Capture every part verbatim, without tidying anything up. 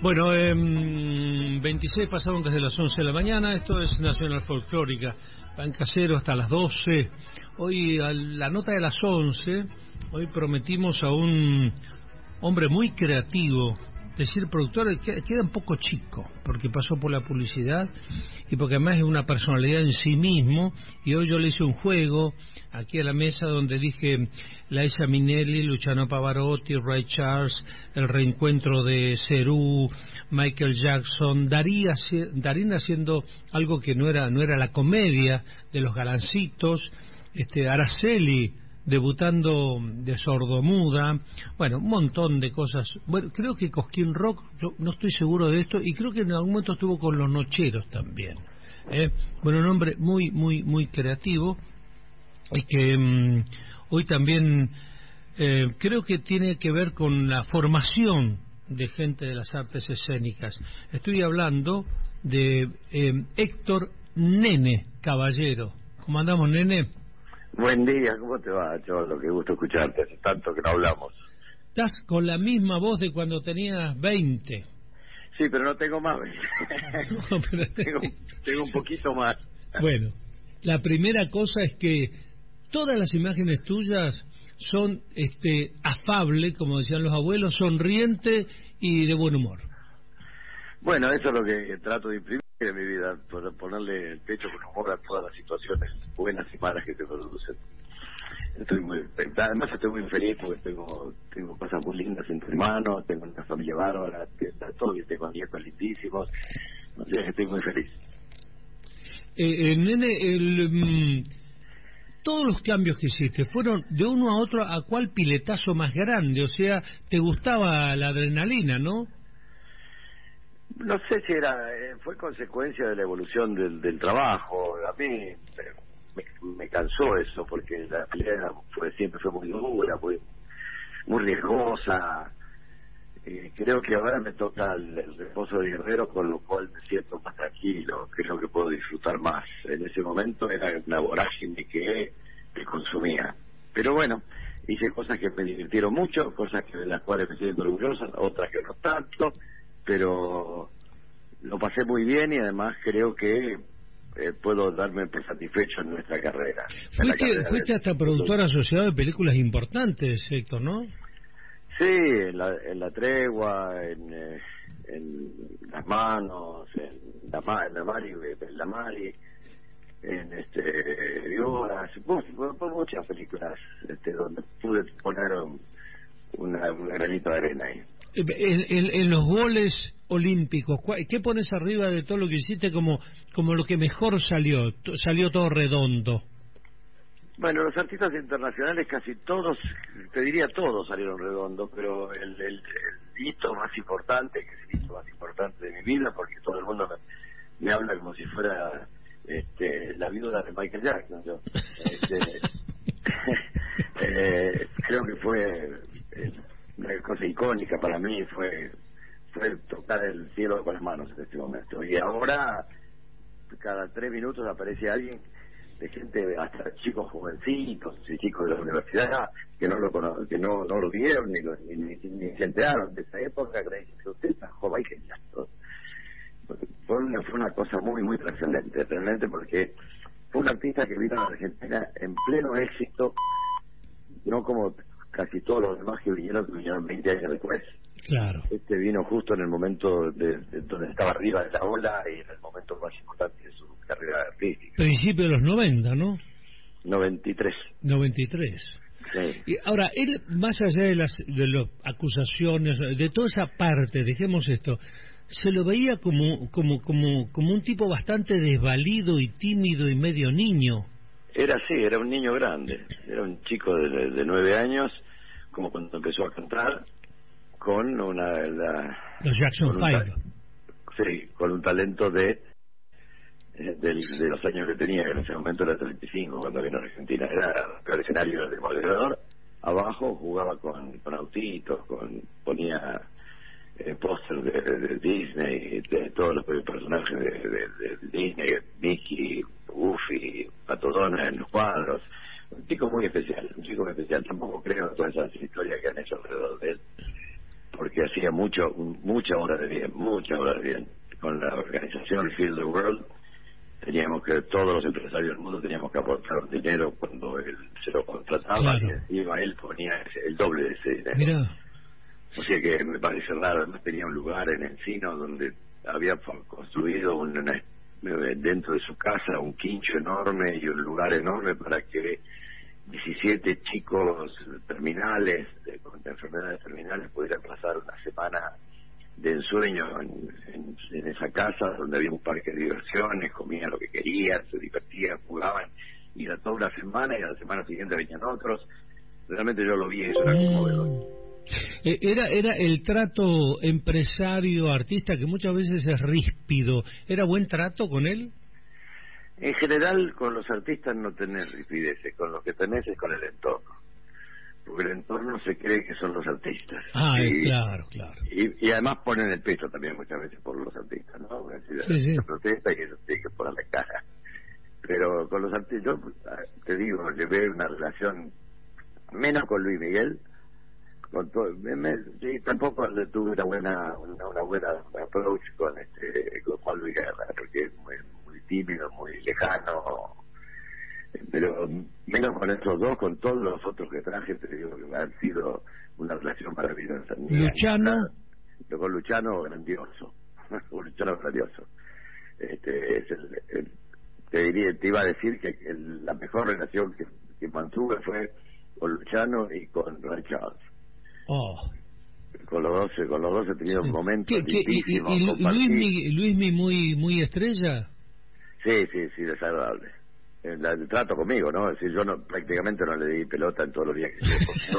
Bueno, eh, veintiséis pasaron desde las once de la mañana. Esto es Nacional Folclórica. Pan casero hasta las doce. Hoy, a la nota de las once, hoy prometimos a un hombre muy creativo, decir productor, que queda un poco chico, porque pasó por la publicidad y porque además es una personalidad en sí mismo. Y hoy yo le hice un juego aquí a la mesa donde dije Liza Minnelli, Luciano Pavarotti, Ray Charles, el reencuentro de Cerú, Michael Jackson, Darín, Darín haciendo algo que no era no era la comedia de los galancitos, este Araceli debutando de sordomuda, bueno, un montón de cosas. Bueno, creo que Cosquín Rock, yo no estoy seguro de esto, y creo que en algún momento estuvo con Los Nocheros también. ¿eh? Bueno, un hombre muy, muy, muy creativo, y que mmm, hoy también eh, creo que tiene que ver con la formación de gente de las artes escénicas. Estoy hablando de eh, Héctor Nene Caballero. ¿Cómo andamos, Nene? Buen día, ¿cómo te va, Cholo? Qué gusto escucharte, hace tanto que no hablamos. Estás con la misma voz de cuando tenías veinte. Sí, pero no tengo más. No, pero... tengo, tengo un poquito más. Bueno, la primera cosa es que todas las imágenes tuyas son este afable, como decían los abuelos, sonriente y de buen humor. Bueno, eso es lo que trato de imprimir en mi vida, ponerle el pecho con humor a todas las situaciones buenas y malas que te producen. Estoy muy, además estoy muy feliz porque tengo tengo cosas muy lindas entre manos, tengo una familia bárbara, todo bien, tengo nietos lindísimos, o sea que estoy muy feliz. Eh, eh, nene, el, mm, todos los cambios que hiciste fueron de uno a otro. ¿A cuál piletazo más grande? O sea, te gustaba la adrenalina, ¿no? No sé si era, eh, fue consecuencia de la evolución del, del trabajo. A mí me, me cansó eso, porque la pelea fue, siempre fue muy dura, muy, muy riesgosa. Eh, creo que ahora me toca el, el reposo de guerrero, con lo cual me siento más tranquilo, creo que puedo disfrutar más. En ese momento era una vorágine que, que consumía. Pero bueno, hice cosas que me divirtieron mucho, cosas que de las cuales me siento orgulloso, otras que no tanto, pero lo pasé muy bien y además creo que eh, puedo darme por satisfecho en nuestra carrera. Fuiste, carrera fuiste de... hasta productor asociado de películas importantes, Héctor, ¿no? Sí, en la, en la tregua, en, eh, en Las Manos, en la, en la Mari, en la Mari, en este Violas, muchas películas este, donde pude poner un, una, un granito de arena ahí. En, en, en los goles olímpicos, ¿qué pones arriba de todo lo que hiciste como como lo que mejor salió? Salió todo redondo. Bueno, los artistas internacionales casi todos, te diría todos salieron redondos, pero el, el, el hito más importante, que es el hito más importante de mi vida, porque todo el mundo me, me habla como si fuera este, la viuda de Michael Jackson. Yo, este, eh, creo que fue eh, una cosa icónica para mí, fue fue tocar el cielo con las manos en este momento. Y ahora, cada tres minutos aparece alguien, de gente, hasta chicos jovencitos y chicos de la universidad que no lo cono que no no lo vieron ni, lo, ni, ni, ni se enteraron de esa época, que dicen que usted está joven y genial. Fue una, fue una cosa muy muy trascendente realmente, porque fue un artista que vino a la Argentina en pleno éxito, no como casi todos los demás que vinieron, que vinieron veinte años después. Claro. Este vino justo en el momento de, de donde estaba arriba de la ola y en el momento más importante de su carrera artística. Principio de los noventa, ¿no? noventa y tres. noventa y tres. Sí. Y ahora, él, más allá de las de las acusaciones, de toda esa parte, dejemos esto, se lo veía como como como como un tipo bastante desvalido y tímido y medio niño. Era así, era un niño grande, era un chico de, de nueve años, como cuando empezó a cantar, con una... La, los Jackson Five. Sí, con un talento de, de de los años que tenía, que en ese momento era treinta y cinco, cuando vino a Argentina. Era el escenario de moderador, abajo jugaba con, con autitos, con ponía eh, póster de, de, de Disney, de todos los personajes de, de, de Disney, Mickey, Goofy, Pato Donald en los cuadros. Un chico muy especial, un chico muy especial. Tampoco creo en todas esas historias que han hecho alrededor de él. porque hacía mucho, mucha hora de bien, mucha hora de bien. Con la organización Feel the World, teníamos que, todos los empresarios del mundo teníamos que aportar dinero cuando él se lo contrataba, claro. Y encima él ponía el doble de ese dinero. Mirá. O sea que me parece raro. Además tenía un lugar en Encino donde había construido una, una, dentro de su casa un quincho enorme y un lugar enorme para que diecisiete chicos terminales de, con enfermedades terminales pudieran pasar una semana de ensueño en, en, en esa casa donde había un parque de diversiones, comían lo que querían, se divertían, jugaban, y era toda una semana y a la semana siguiente venían otros. Realmente yo lo vi, eso era conmovedor. Era, era el trato empresario-artista que muchas veces es ríspido. ¿Era buen trato con él? En general, con los artistas no tenés rispideces, con lo que tenés es con el entorno. Porque el entorno se cree que son los artistas. Ah, y, claro, claro. Y, y además ponen el pecho también muchas veces por los artistas, ¿no? Es decir, sí, sí. Se protesta y eso tiene que ponerle cara. Pero con los artistas, yo te digo, llevé una relación menos con Luis Miguel, con todo, me, me, sí, tampoco tuve una buena una, una buena approach con este con Juan Luis Guerra, porque es muy, muy tímido, muy lejano, pero menos con estos dos, con todos los otros que traje, te digo que han sido una relación maravillosa. Luciano, Yo con Luciano grandioso, con Luciano grandioso. Este es el, el, te diría, te iba a decir que el, la mejor relación que, que mantuve fue con Luciano y con Ray Charles. Oh. Con los dos, con los dos he tenido sí. momentos ¿Qué, qué, difísimos. ¿Y, y Luismi, Luismi muy muy estrella? Sí, sí, sí, desagradable. El, el trato conmigo, ¿no? Es decir, yo no, prácticamente no le di pelota en todos los días que estuve conmigo,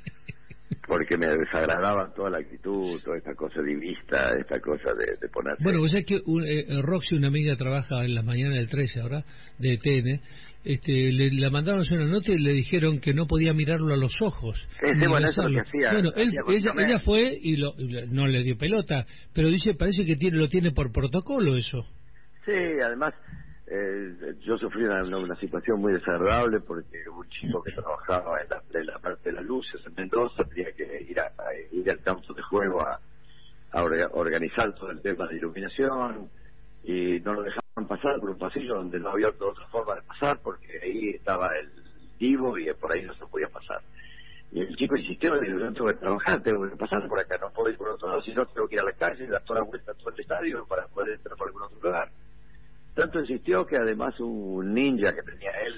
porque me desagradaba toda la actitud, toda esta cosa divista, esta cosa de, de ponerse... Bueno, vos sabés que un, eh, Roxy, una amiga, trabaja en la mañana del trece ahora, de T N, este, le la mandaron a hacer una nota y le dijeron que no podía mirarlo a los ojos. Sí, sí, bueno, eso es lo que hacía. Bueno, él, hacía ella, ella fue y, lo, y no le dio pelota, pero dice, parece que tiene lo tiene por protocolo eso. Sí, además, eh, yo sufrí una, una situación muy desagradable porque un chico que trabajaba en la, en la parte de las luces en Mendoza tenía que ir, a, a ir al campo de juego a, a organizar todo el tema de iluminación, y no lo dejaban pasar por un pasillo donde no había otra forma de pasar, porque ahí estaba el divo y por ahí no se podía pasar. Y el chico insistió, le dijo, yo tengo que trabajar, tengo que pasar por acá, no puedo ir por otro lado, si no tengo que ir a la calle y dar toda la vuelta a todo el estadio para poder entrar por algún otro lugar. Tanto insistió que además un ninja que tenía él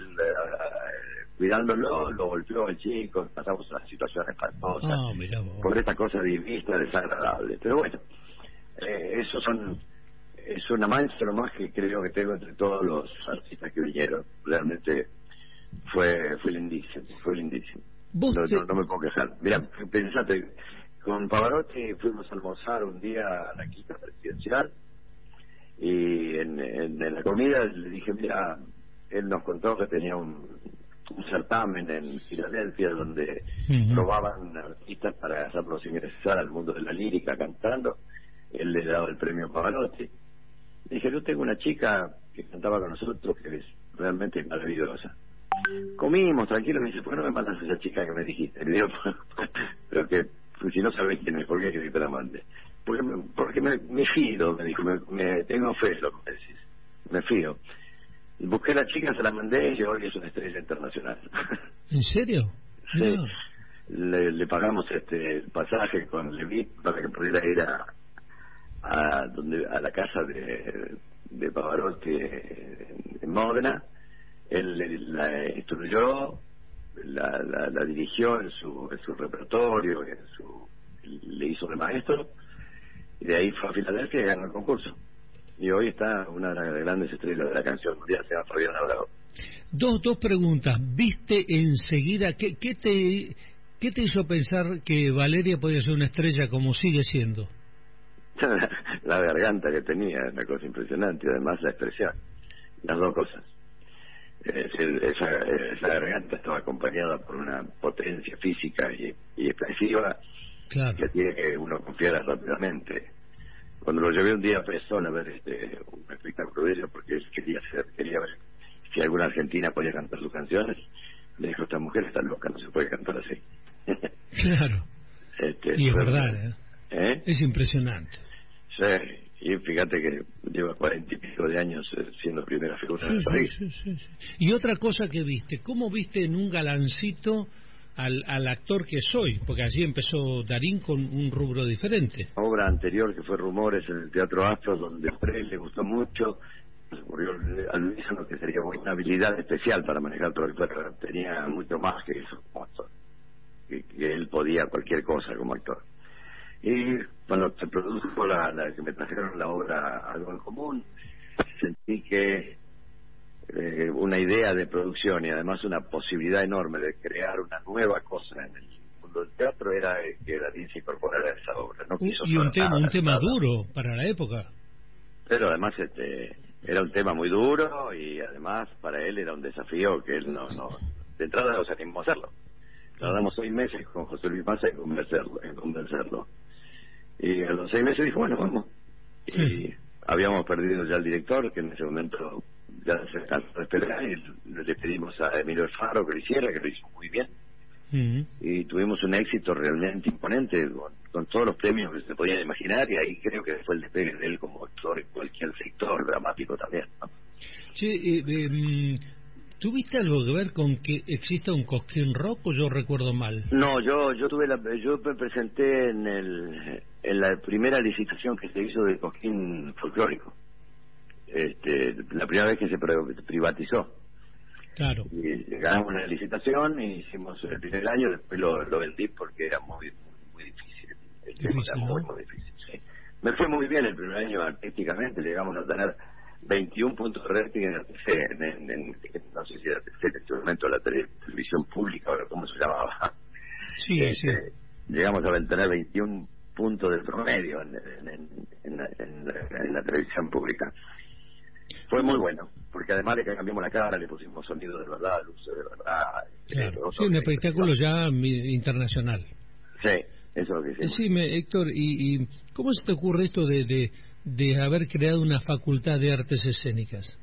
eh, cuidándolo, lo golpeó el chico, pasamos una situación espantosa, oh, mirá vos. Por esta cosa divista, desagradable. Pero bueno, eh, esos son... es una mancha nomás que creo que tengo entre todos los artistas que vinieron. Realmente fue fue lindísimo, fue lindísimo. No, te... no, no me puedo quejar. Mira, pensate, con Pavarotti fuimos a almorzar un día a la quinta presidencial, y en, en, en la comida le dije, mira, él nos contó que tenía un, un certamen en Filadelfia donde uh-huh. probaban artistas para hacerlos ingresar al mundo de la lírica cantando. Él le daba el premio Pavarotti. Dije, yo tengo una chica que cantaba con nosotros que es realmente maravillosa. Comimos, tranquilo, me dice, ¿por qué no me mandas a esa chica que me dijiste? Le digo, pero que, pues, si no sabes quién es, ¿por qué querés que te la mande? Porque, me, porque me, me fío, me dijo, me, me tengo fe, lo que me decís, me fío. Y busqué a la chica, se la mandé y hoy es una estrella internacional. ¿En serio? Sí. No. Le, le pagamos este el pasaje con Levit para que pudiera ir a a donde a la casa de, de Pavarotti en Módena. Él la instruyó, la, la, la dirigió en su en su repertorio, en su le hizo de maestro, y de ahí fue a Filadelfia y ganó el concurso. Y hoy está una de las grandes estrellas de la canción mundial, se llama Fabiana Bravo. Dos dos preguntas. ¿Viste enseguida qué, qué te qué te hizo pensar que Valeria podía ser una estrella como sigue siendo? La garganta que tenía, una cosa impresionante, y además la expresión, las dos cosas. Es decir, esa, esa garganta estaba acompañada por una potencia física y, y expresiva, claro, que tiene que uno confiar rápidamente. Cuando lo llevé un día a Pesón a ver este un espectáculo de ellos, porque él quería hacer, quería ver si alguna argentina podía cantar sus canciones, me dijo, esta mujer está loca, no se puede cantar así. Claro. Este, y es verdad, ¿eh? ¿Eh? Es impresionante. Sí. Y fíjate que lleva cuarenta y pico de años siendo primera figura sí, del país. Sí, sí, sí. Y otra cosa que viste, ¿cómo viste en un galancito al, al actor que soy? Porque allí empezó Darín con un rubro diferente. Obra anterior que fue Rumores en el Teatro Astros, donde a Frey le gustó mucho, se ocurrió al unísono que sería una habilidad especial para manejar todo el cuerpo. Tenía mucho más que eso como actor, que, que él podía cualquier cosa como actor. Y cuando se produjo la, la que me trajeron la obra Algo en Común, sentí que eh, una idea de producción y además una posibilidad enorme de crear una nueva cosa en el mundo del teatro era que Darín se incorporara a esa obra. No quiso y un tema, nada, un tema nada. duro para la época. Pero además este era un tema muy duro y además para él era un desafío que él no, no de entrada nos animó a hacerlo. Tardamos seis meses con José Luis Massa en convencerlo, en convencerlo. Y a los seis meses dijo, bueno, vamos. Y sí. Habíamos perdido ya al director, que en ese momento ya se cansó de esperar, y le pedimos a Emilio Alfaro que lo hiciera, que lo hizo muy bien. Uh-huh. Y tuvimos un éxito realmente imponente, con, con todos los premios que se podían imaginar, y ahí creo que fue el despegue de él como actor en cualquier sector dramático también, ¿no? Sí, eh, eh, ¿tuviste algo que ver con que exista un Cosquín Rock o yo recuerdo mal? No, yo yo tuve la, yo me presenté en el en la primera licitación que se hizo de Cosquín folclórico, este, la primera vez que se privatizó. Claro. Y ganamos una licitación y hicimos el primer año, después lo, lo vendí porque era muy muy, muy difícil. El difícil, era ¿no? muy, muy difícil, sí. Me fue muy bien el primer año artísticamente, llegamos a tener veintiún puntos de rating en, en, en, en, no sé si era en este momento la tele, televisión pública o cómo se llamaba. Sí, este, sí. Llegamos a tener veintiún puntos de promedio en, en, en, en, la, en, la, en la televisión pública. Fue muy bueno, porque además de que cambiamos la cara, le pusimos sonido de verdad, luces de verdad. Claro, sí, un espectáculo ya internacional. Sí, eso es lo que hicimos. Decime, Héctor, ¿y, y cómo se te ocurre esto de, de, de haber creado una facultad de artes escénicas?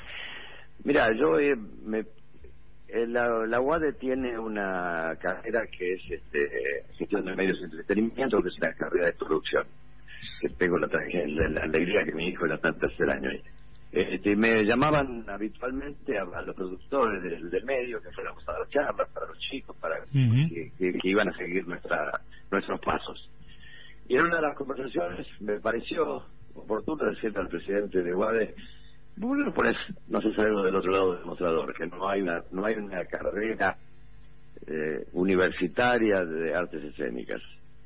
Mira, yo eh, me, eh, la, la U A D E tiene una carrera que es este, gestión de medios de entretenimiento, que es una carrera de producción, que tengo la, la, la alegría que mi hijo ya está en tercer año ahí. Este, me llamaban habitualmente a, a los productores del, del medio que fuéramos a dar charlas para los chicos, para uh-huh. que, que, que iban a seguir nuestra nuestros pasos. Y en una de las conversaciones me pareció oportuno decirle al presidente de U A D E, ¿por qué no pones, no sé, algo del otro lado del mostrador? Que no hay una no hay una carrera eh, universitaria de artes escénicas.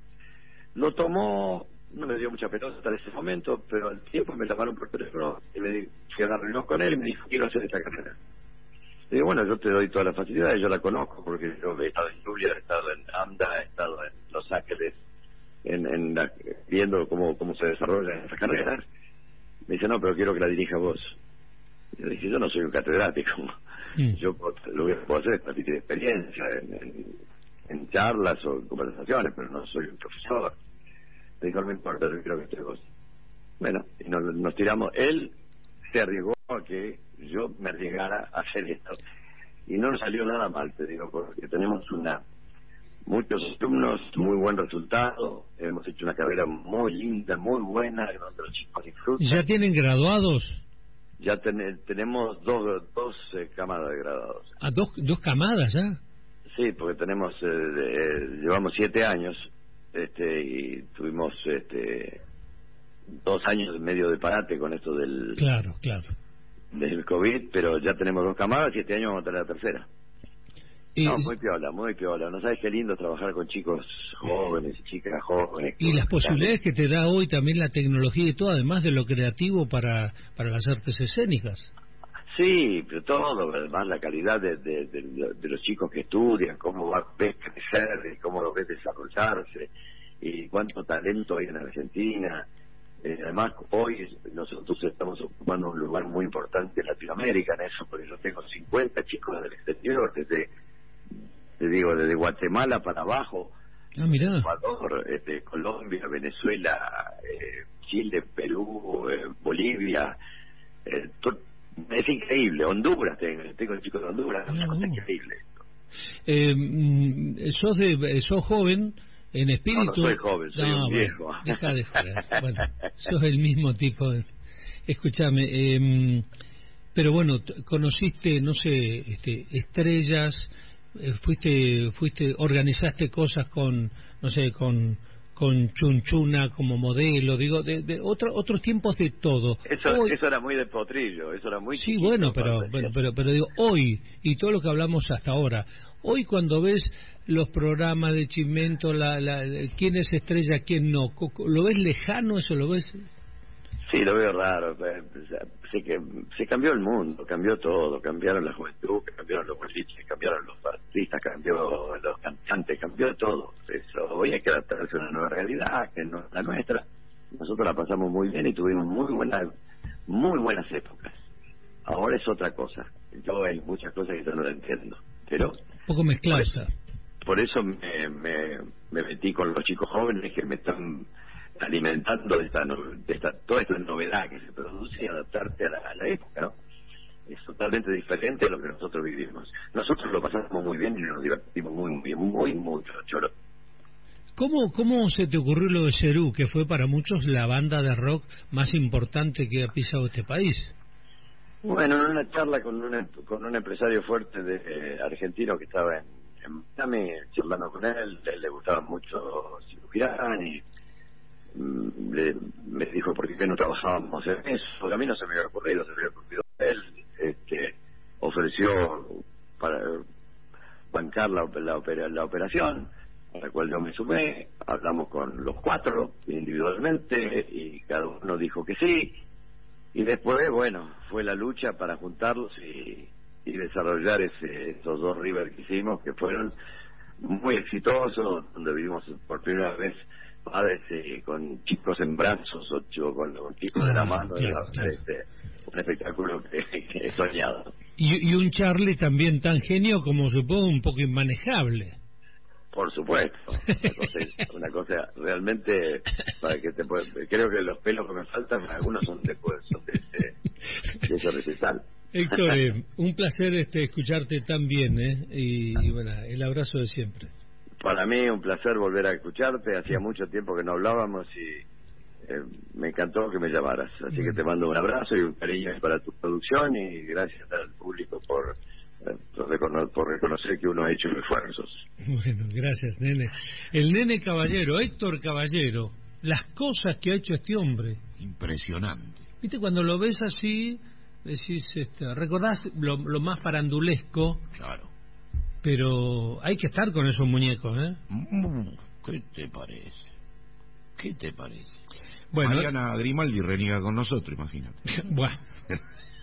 Lo tomó, no me dio mucha pelota hasta ese momento, pero al tiempo me llamaron por teléfono y me di, fui a una reunión con él y me dijo, quiero hacer esta carrera. Y digo, bueno, yo te doy todas las facilidades, yo la conozco porque yo he estado en Julia, he estado en AMDA, he estado en Los Ángeles, en, en la, viendo cómo, cómo se desarrollan esas carreras. Me dice, no, pero quiero que la dirija vos. Y yo dije, yo no soy un catedrático, mm. yo lo que puedo hacer es transmitir experiencia en, en, en charlas o en conversaciones, pero no soy un profesor. Me dijo, no me importa, yo quiero que estés vos. Bueno, y nos, nos tiramos. Él se arriesgó a que yo me arriesgara a hacer esto. Y no nos salió nada mal, te digo, porque tenemos una muchos alumnos, muy buen resultado. Hemos hecho una carrera muy linda, muy buena, donde los chicos disfrutan. ¿Ya tienen graduados? Ya ten, tenemos dos, dos eh, camadas de graduados. ¿Ah, dos, dos camadas ya? Sí, porque tenemos, eh, eh, llevamos siete años. Este, y tuvimos este dos años y medio de parate con esto del claro claro del COVID, pero ya tenemos dos camadas y este año vamos a tener la tercera. Y, no, muy piola, muy piola. No sabes qué lindo trabajar con chicos jóvenes y chicas jóvenes. Y las posibilidades que te da hoy también la tecnología y todo, además de lo creativo para para las artes escénicas. Sí, pero todo, además la calidad de, de, de, de los chicos que estudian, cómo ves crecer y cómo lo ves desarrollarse y cuánto talento hay en Argentina. Eh, además, hoy nosotros estamos ocupando un lugar muy importante en Latinoamérica en eso, porque yo tengo cincuenta chicos del exterior, desde, te digo, desde Guatemala para abajo, ah, mirá. Ecuador, este, Colombia, Venezuela, eh, Chile, Perú, eh, Bolivia, eh, todo. Es increíble. Honduras, tengo, tengo chicos de Honduras, es una cosa increíble. Eh, sos, de, sos joven, en espíritu... No, no soy joven, soy no, un bueno, viejo. Deja de joder. Bueno, sos el mismo tipo de... Escúchame, eh, pero bueno, conociste, no sé, este, estrellas, eh, fuiste, fuiste, organizaste cosas con, no sé, con... con Chunchuna como modelo, digo, de, de otro, otros tiempos de todo. Eso, hoy, eso era muy de potrillo, eso era muy sí, chiquito, bueno, pero, bueno, pero, pero digo, hoy, y todo lo que hablamos hasta ahora, hoy cuando ves los programas de Chimento, la, la, quién es estrella, quién no, ¿lo ves lejano eso? ¿Lo ves? Sí, lo veo raro. Se, que, se cambió el mundo, cambió todo, cambiaron la juventud, cambiaron los boliches, cambiaron los artistas, cambió los cantantes, cambió todo. Eso, hoy hay que adaptarse a una nueva realidad, que no es la nuestra. Nosotros la pasamos muy bien y tuvimos muy buenas, muy buenas épocas. Ahora es otra cosa. Yo hay muchas cosas que yo no la entiendo, pero... Un poco mezclada. Por eso me, me, me metí con los chicos jóvenes que me están alimentando de esta, de esta toda esta novedad que se produce y adaptarte a la, a la época, ¿no? Es totalmente diferente a lo que nosotros vivimos. Nosotros lo pasamos muy bien y nos divertimos muy, muy bien, muy, mucho, Cholo. ¿Cómo, ¿Cómo se te ocurrió lo de Cerú, que fue para muchos la banda de rock más importante que ha pisado este país? Bueno, en una charla con, una, con un empresario fuerte de eh, argentino que estaba en, en Miami, charlando con él, le, le gustaba mucho cirujano y Le, me dijo por qué no trabajábamos en eso, porque a mí no se me había ocurrido, se me había ocurrido él, este, ofreció para bancar la, la, opera, la operación, a la cual yo me sumé, hablamos con los cuatro individualmente y cada uno dijo que sí, y después, bueno, fue la lucha para juntarlos y, y desarrollar ese, esos dos River que hicimos, que fueron muy exitosos, donde vivimos por primera vez padres eh, con chicos en brazos o chico, con, con chicos de la mano, claro, claro. Este, un espectáculo que, que he soñado. Y, y un Charlie también tan genio como supongo un poco inmanejable. Por supuesto, una cosa, una cosa realmente para que te pueda, creo que los pelos que me faltan algunos son de, son de ese, de ese recital. Héctor, eh, un placer este escucharte tan bien, ¿eh? Y, y bueno, el abrazo de siempre. Para mí un placer volver a escucharte, hacía mucho tiempo que no hablábamos y eh, me encantó que me llamaras, así que te mando un abrazo y un cariño para tu producción y gracias al público por, eh, por, recono por reconocer que uno ha hecho esfuerzos. Bueno, gracias, nene. El nene Caballero, Héctor Caballero, las cosas que ha hecho este hombre. Impresionante. Viste, cuando lo ves así, decís, este, recordás lo, lo más farandulesco. Claro. Pero hay que estar con esos muñecos, ¿eh? ¿Qué te parece? ¿Qué te parece? Bueno, Mariana Grimaldi reniega con nosotros, imagínate. Bueno.